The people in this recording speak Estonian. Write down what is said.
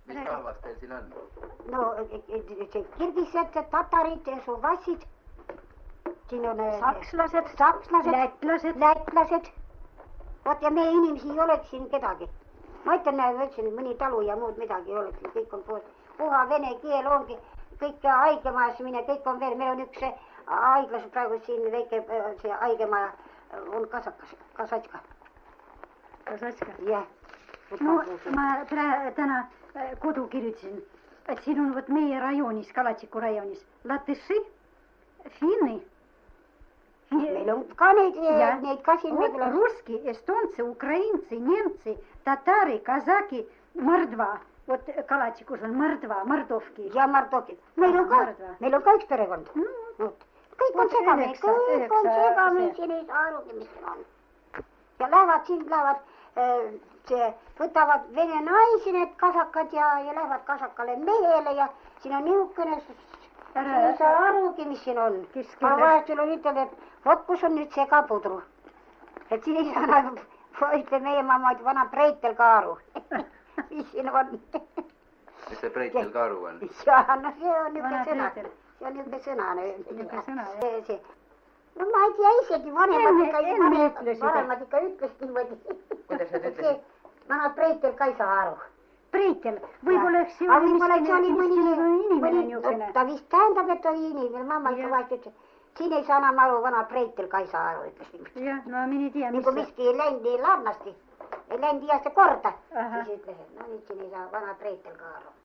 mis rahvas teil siin on? No see kirgised, tatarid, suvassid. Siin on sakslased, lätlased. Vot ja meie inimesi ei oleks siin kedagi. Ma ütlen, mõni talu ja muud midagi ei oleks, kõik on puha vene keel ongi, kõik haigemaasmine, kõik on veel, meil on üks haiglas praegu siin väike see haigemaja on Kasatska. Jah. No ma täna kodu kirjutasin, et siin on võt meie rajonis, Kalatsiku rajonis, latõši, finni. Meil on ka neid ka siin. Ruski, estonsi, ukrainsi, nemtsi, tatari, kazaki, mordva. Vot Kalatsikus on Mordovki. Ja Mordovki. Meil on ka üks perekond. Kõik on segamini, siin ei saa arugi, mis siin on. Ja lähevad, võtavad vene naisi need kasakad ja lähevad kasakale mehele ja siin on niisugune, ei saa arugi, mis siin on. Ma vahestul on ütelda, et vot kus on nüüd segapudru. Et siin ei saa, ütle meie mamma, et vana Preitel ka aru. Mis siin on? Mis see Preitel ka aru on? Jaa, no see on niisugune sõna. See on niisugune sõna. No ma ei tea isegi, vanemad ikka ütlesid niimoodi. Kuidas nad ütlesid? Vana Preitel ka ei saa aru. Preitel, võib-olla eks see oli mõni, ta vist tähendab, et oli inimene, mamma ikka vahest ütles, siin ei saa enam aru, vana Preitel ka ei saa aru, ütles niimoodi. Jah, no mine tea, mis see. Nagu miski ei läinud nii larnasti, ei läinud iiaste korda, siis ütles, et no nüüd siin ei saa vana Preitel ka aru.